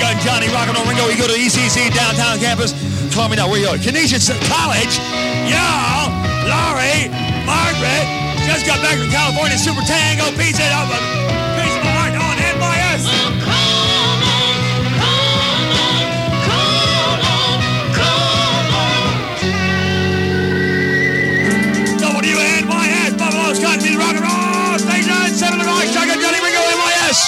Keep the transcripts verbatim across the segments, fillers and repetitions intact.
Shotgun Johnny, Rock and Roll Ringo. You go to E C C downtown campus. Call me now. Where you going? Canisius College. Y'all, Laurie, Margaret, just got back from California. Super Tango, Pizza, uh, Pizza Heart on N Y S. W N Y S, Buffalo's Country Rock and Roll Station, seven to nine, Shotgun Johnny, Ringo, N Y S.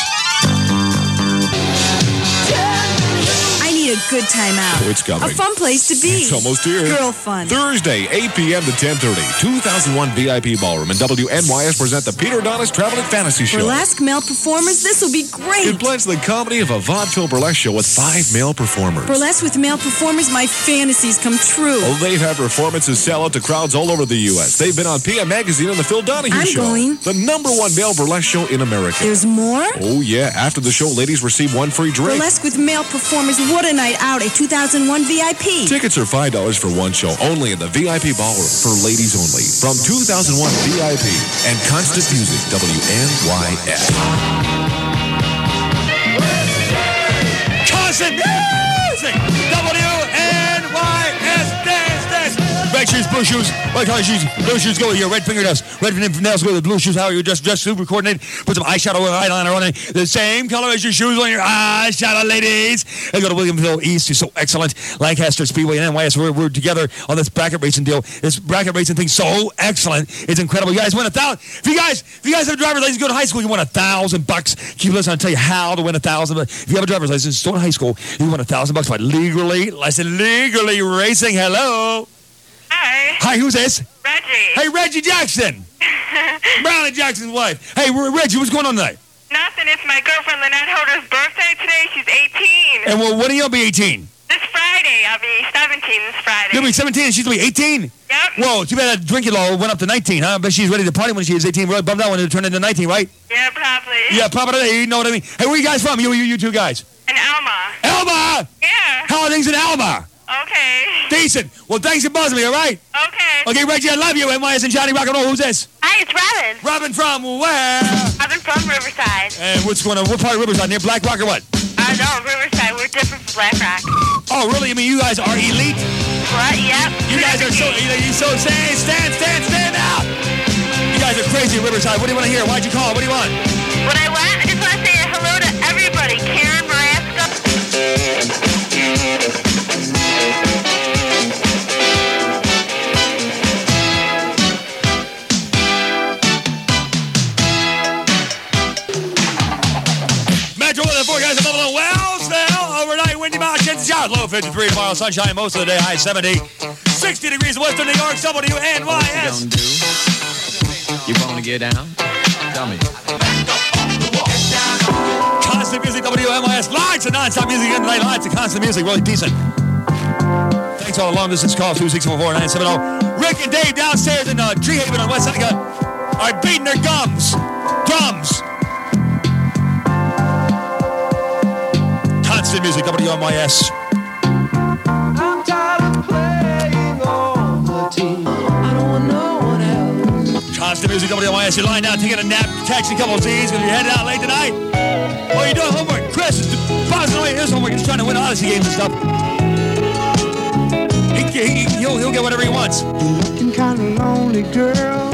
I need a good time out. Oh, it's coming. A fun place to be. It's almost here. Girl fun. Thursday, eight p.m. to ten thirty, two thousand one V I P Ballroom and W N Y S present the Peter Adonis Traveling Fantasy Show. Burlesque male performers, this will be great. It blends the comedy of a vaudeville burlesque show with five male performers. Burlesque with male performers, my fantasies come true. Oh, they've had performances sell out to crowds all over the U S They've been on P M Magazine and the Phil Donahue I'm Show. going. The number one male burlesque show in America. There's more? Oh, yeah. After the show, ladies receive one free drink. Burlesque with male performers, what a night out at two thousand one V I P. Tickets are five dollars for one show, only in the V I P Ballroom for ladies only. From two thousand one V I P and Constant Music, W N Y S. Constant Music, W N Y S. Dance, dance. Red shoes, blue shoes, white collar shoes, blue shoes go with your red fingernails. Red fingernails go with blue shoes. How are you dressed? Dressed super coordinated. Put some eyeshadow and eyeliner on it. The same color as your shoes on your eyeshadow, ladies. And go to Williamsville East. You're so excellent. Lancaster Speedway and N Y S. We're, we're together on this bracket racing deal. This bracket racing thing so excellent. It's incredible. You guys win a thousand. If you guys, if you guys have a driver's license, go to high school. You win a thousand bucks. Keep listening. I'll tell you how to win a thousand. But if you have a driver's license, go to high school. You win a thousand bucks by legally, listen, legally racing. Hello. Hi. Hi, who's this? Reggie. Hey, Reggie Jackson. Brownie Jackson's wife. Hey, Reggie, what's going on tonight? Nothing. It's my girlfriend Lynette Holder's birthday today. She's eighteen. And well, when are you going to be eighteen? This Friday. I'll be seventeen this Friday. You'll be seventeen and she's going to be eighteen? Yep. Whoa, too bad that drinking law went up to nineteen, huh? But she's ready to party when she is eighteen. Really bummed out when it turned into nineteen, right? Yeah, probably. Yeah, probably. You know what I mean? Hey, where are you guys from? You, you, you two guys. In Alma. Alma! Yeah. How are things in Alma? Okay. Decent. Well, thanks for buzzing me, all right? Okay. Okay, Reggie, I love you. N Y S and Johnny Rock and Roll. Who's this? Hi, it's Robin. Robin from where? Robin from Riverside. And what's going on? What part of Riverside? Near Black Rock or what? Uh, no, Riverside. We're different from Black Rock. Oh, really? I mean, you guys are elite? What? Yep. You guys are so, you you so, stand, stand, stand, stand out. You guys are crazy at Riverside. What do you want to hear? Why'd you call? What do you want? What I want? I just want to say hello to everybody. Karen Maraska. Metro weather forecast of Buffalo Wellsville. Overnight, windy mountains. Out low fifty-three tomorrow. Sunshine most of the day. High seventy. sixty degrees in western New York. W N Y S. What you gonna do? You wanna get down? Tell me. Constant Music, W M I S. Lots of non-stop music in the night. Lots of constant music. Really decent. Thanks all along. This is call two six four four nine seven zero. Rick and Dave downstairs in uh, Tree Haven on West Side are beating their gums. Drums. Constant Music, W M I S. I'm tired of playing on the team. I don't want no one else. Constant Music, W M I S. You're lying down, taking a nap, catching a couple of Z's because you're heading out late tonight. Oh, you're doing homework. Chris is buzzing away his homework. He's trying to win Odyssey games and stuff. He, he, he'll, he'll get whatever he wants. You're looking kind of lonely, girl.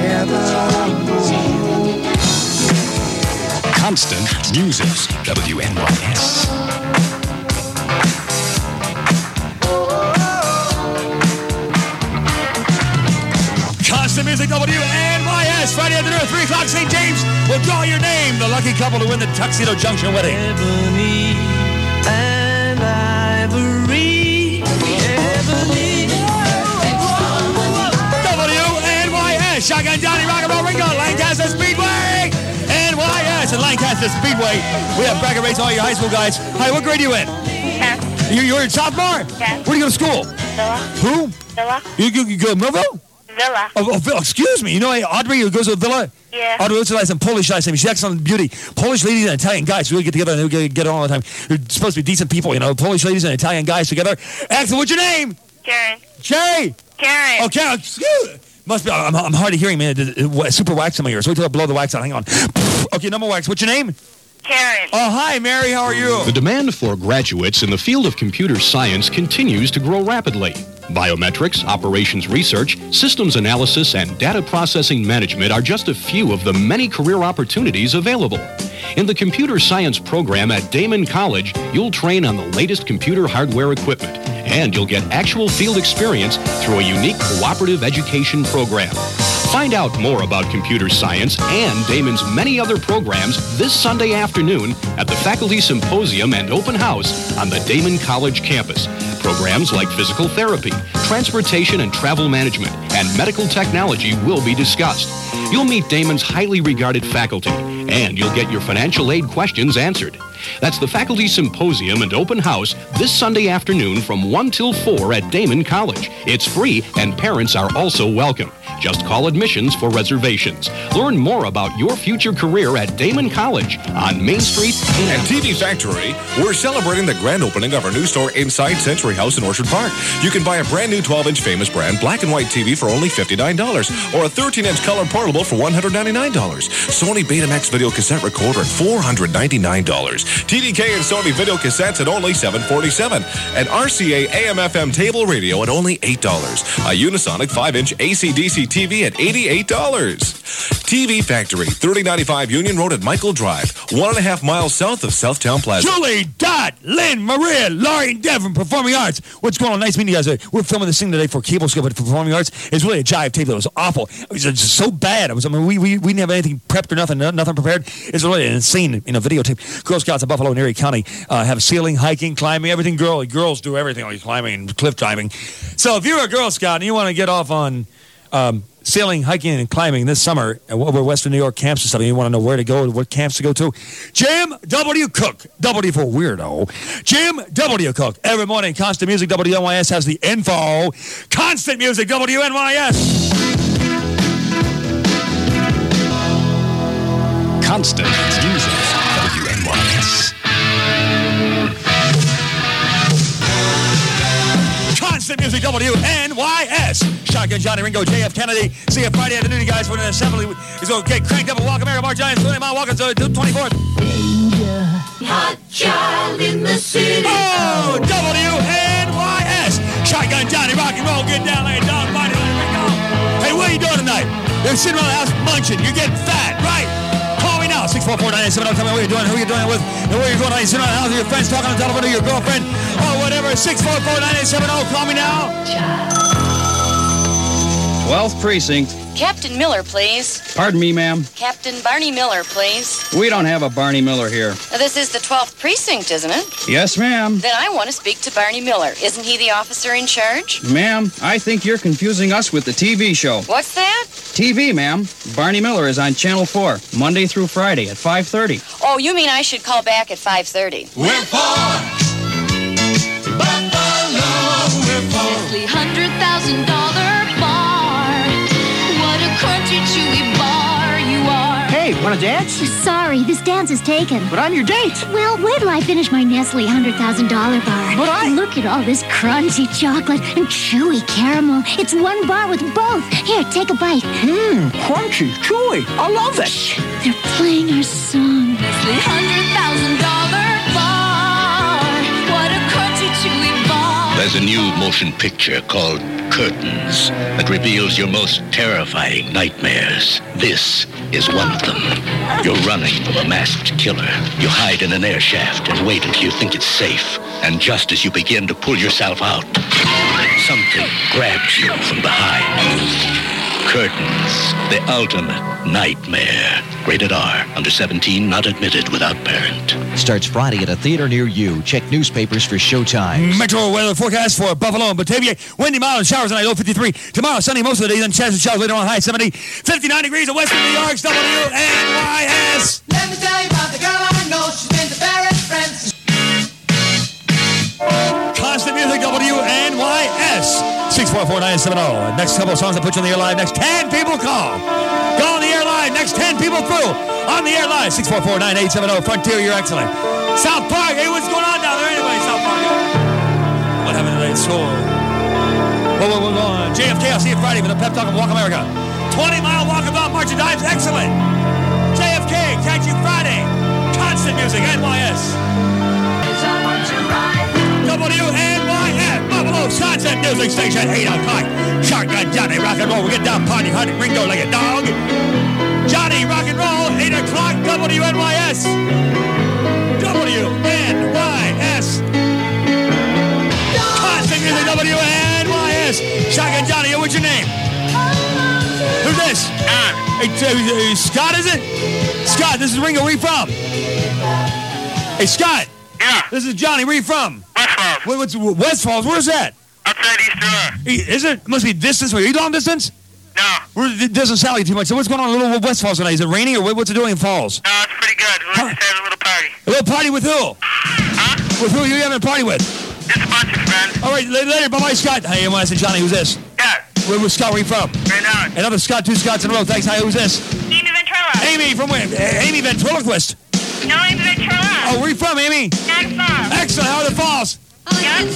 Constant Music, W N Y S. Constant Music, W N Y S. Friday afternoon at three o'clock, Saint James will draw your name. The lucky couple to win the Tuxedo Junction wedding. Ebony and ivory. Ebony. W N Y S. Shotgun Johnny, Rock and Roll Ringo, Lancaster Speedway. N Y S and Lancaster Speedway. We have bracket race all your high school guys. Hi, what grade are you in? Yeah. You, you're in sophomore? Yeah. Where do you go to school? Villa. Who? Villa. You, you, you go to Millville? Villa. Oh, oh, Villa. Excuse me. You know Audrey who goes to Villa? Yeah. Audrey, what's her last name? Polish last name. She's excellent beauty. Polish ladies and Italian guys really get together and they get on all the time. They're supposed to be decent people, you know. Polish ladies and Italian guys together. Excellent. What's your name? Karen. Jay. Karen. Oh, Karen. Excuse Must be. I'm, I'm hard of hearing, man. Super wax in my ears. Wait till I blow the wax out. Hang on. Okay, no more wax. What's your name? Karen. Oh, hi, Mary. How are you? The demand for graduates in the field of computer science continues to grow rapidly. Biometrics, operations research, systems analysis, and data processing management are just a few of the many career opportunities available. In the computer science program at Damon College, you'll train on the latest computer hardware equipment, and you'll get actual field experience through a unique cooperative education program. Find out more about computer science and Damon's many other programs this Sunday afternoon at the Faculty Symposium and Open House on the Damon College campus. Programs like physical therapy, transportation and travel management, and medical technology will be discussed. You'll meet Damon's highly regarded faculty, and you'll get your financial aid questions answered. That's the Faculty Symposium and Open House this Sunday afternoon from one till four at Damon College. It's free, and parents are also welcome. Just call admissions for reservations. Learn more about your future career at Damon College on Main Street in At T V Factory, we're celebrating the grand opening of our new store inside Century House in Orchard Park. You can buy a brand new twelve-inch Famous brand black and white T V for only fifty-nine dollars or a thirteen-inch color portable for one hundred ninety-nine dollars. Sony Betamax video cassette recorder at four hundred ninety-nine dollars. T D K and Sony video cassettes at only seven hundred forty-seven dollars. And R C A A M F M table radio at only eight dollars. A Unisonic five-inch A C D C T V at eighty-eight dollars. T V Factory, thirty ninety-five Union Road at Michael Drive, one and a half miles south of Southtown Plaza. Julie, Dot, Lynn, Maria, Laurie, and Devin, Performing Arts. What's going on? Nice meeting you guys. We're filming this thing today for Cable Scope at Performing Arts. It's really a jive tape that was awful. It was just so bad. It was, I mean, we, we, we didn't have anything prepped or nothing, nothing prepared. It's really an insane, you know, videotape. Girl Scouts of Buffalo and Erie County uh, have sailing, hiking, climbing, everything. Girl, girls do everything, like climbing and cliff diving. So if you're a Girl Scout and you want to get off on um, sailing, hiking, and climbing this summer over Western New York camps and stuff, and you want to know where to go, what camps to go to, Jim W. Cook, W for weirdo, Jim W. Cook, every morning, Constant Music, W N Y S has the info, Constant Music, W N Y S. Constant Music, W N Y S. Constant Music, W N Y S. Shotgun Johnny, Ringo, J F Kennedy. See you Friday afternoon, you guys, for an assembly. He's going to get cranked up and walk America, Mark Giants, twenty mile walking, so twenty-fourth. Hot child in the city. Oh, W N Y S. Shotgun Johnny, rock and roll, get down like a dog body, let it ring on. Hey, what are you doing tonight? You're sitting around the house munching. You're getting fat, right? Call me now, six four four, nine eight seven zero. Tell me what you're doing, who you're doing it with, and where you're going. You're sitting around the house with your friends, talking on the telephone to your girlfriend, or whatever. six four four, nine eight seven zero. Call me now. twelfth Precinct. Captain Miller, please. Pardon me, ma'am. Captain Barney Miller, please. We don't have a Barney Miller here. Now, this is the twelfth Precinct, isn't it? Yes, ma'am. Then I want to speak to Barney Miller. Isn't he the officer in charge? Ma'am, I think you're confusing us with the T V show. What's that? T V, ma'am. Barney Miller is on Channel four, Monday through Friday at five thirty. Oh, you mean I should call back at five thirty? We're for Buffalo. We're for Nestle one hundred thousand dollars bar. What a crunchy, chewy bar you are. Hey, want to dance? Sorry, this dance is taken. But I'm your date. Well, wait till I finish my Nestle one hundred thousand dollars bar. But I... Look at all this crunchy chocolate and chewy caramel. It's one bar with both. Here, take a bite. Mmm, crunchy, chewy. I love it. Shh, they're playing our song. Nestle one hundred thousand dollars bar. What a crunchy, chewy bar. There's a new motion picture called Curtains that reveals your most terrifying nightmares. This is one of them. You're running from a masked killer. You hide in an air shaft and wait until you think it's safe. And just as you begin to pull yourself out, something grabs you from behind. Curtains, the ultimate nightmare. Rated R, under seventeen, not admitted without parent. Starts Friday at a theater near you. Check newspapers for showtimes. Metro weather forecast for Buffalo and Batavia. Windy, mild, and showers tonight, low fifty-three. Tomorrow, sunny most of the day, then chance of showers later on, high seventy. fifty-nine degrees in western New York, W N Y S. Let me tell you about the girl I know. She's been to Paris, France. Constant Music, W N Y S. six four four, nine seven zero. Next couple of songs that put you on the air live. Next ten people call. Go on the air live. Next ten people through. On the air live. six four four, nine eight seven zero. Frontier, you're excellent. South Park. Hey, what's going on down there anyway, South Park? What happened tonight? So, whoa, whoa, whoa, whoa. J F K, I'll see you Friday for the Pep Talk of Walk America. twenty mile walkabout march and dives. Excellent. J F K, catch you Friday. Constant Music. music station, eight o'clock. Shotgun Johnny, rock and roll. We get down party, hunting Ringo like a dog. Johnny, rock and roll, eight o'clock, W N Y S. W N Y S. Constant music, W N Y S. Shotgun Johnny, what's your name? Who's this? Hey, uh, Scott, is it? Scott, this is Ringo. Where you from? Hey, Scott. Yeah. This is Johnny. Where you from? West Falls. Wait, what's West Falls? Where's that? Outside East Aurora. Is it? Must be distance. Are you long distance? No. Where, it doesn't sound like too much. So what's going on in Little West Falls tonight? Is it raining or what, what's it doing in Falls? No, it's pretty good. We're Huh? just having a little party. A little party with who? Huh? With who are you having a party with? Just a bunch of friends. All right, later. later. Bye-bye, Scott. Hey, I said Johnny. Who's this? Yeah. Where was Scott? Where you from? Right on. Another Scott, two Scotts in a row. Thanks. Hi, who's this? Amy Ventrella. Amy from where? A- Amy Ventriloquist. No, Amy Ventrella. Oh, where you from, Amy? Niagara Falls. Excellent. How are the falls? Yep.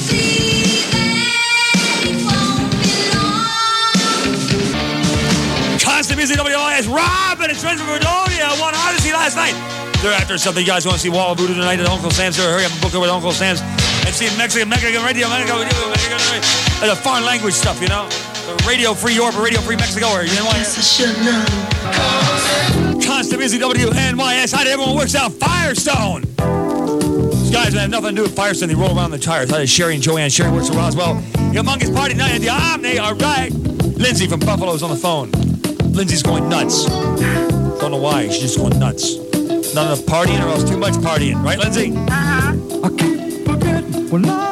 Constant music, W N Y S. Rob and his friends from Verdonia won Odyssey last night. They're after something. You guys want to see Wall of Voodoo tonight at Uncle Sam's? Hurry up and book it with Uncle Sam's. And see Mexican, Mexican radio, Mexican, Mexican, Mexican, the foreign language stuff, you know? The Radio Free Europe or Radio Free Mexico or, you know what? Yes, I should know. Constant music, W N Y S. How did everyone works out? Firestone. These guys have nothing to do with Firestone. They roll around the tires. How did Sherry and Joanne? Sherry works for Roswell. Humongous party night at the Omni. All right. Lindsay from Buffalo's on the phone. Lindsay's going nuts. Don't know why. She's just going nuts. Not enough partying or else too much partying. Right, Lindsay? Uh-huh. I keep forgetting when I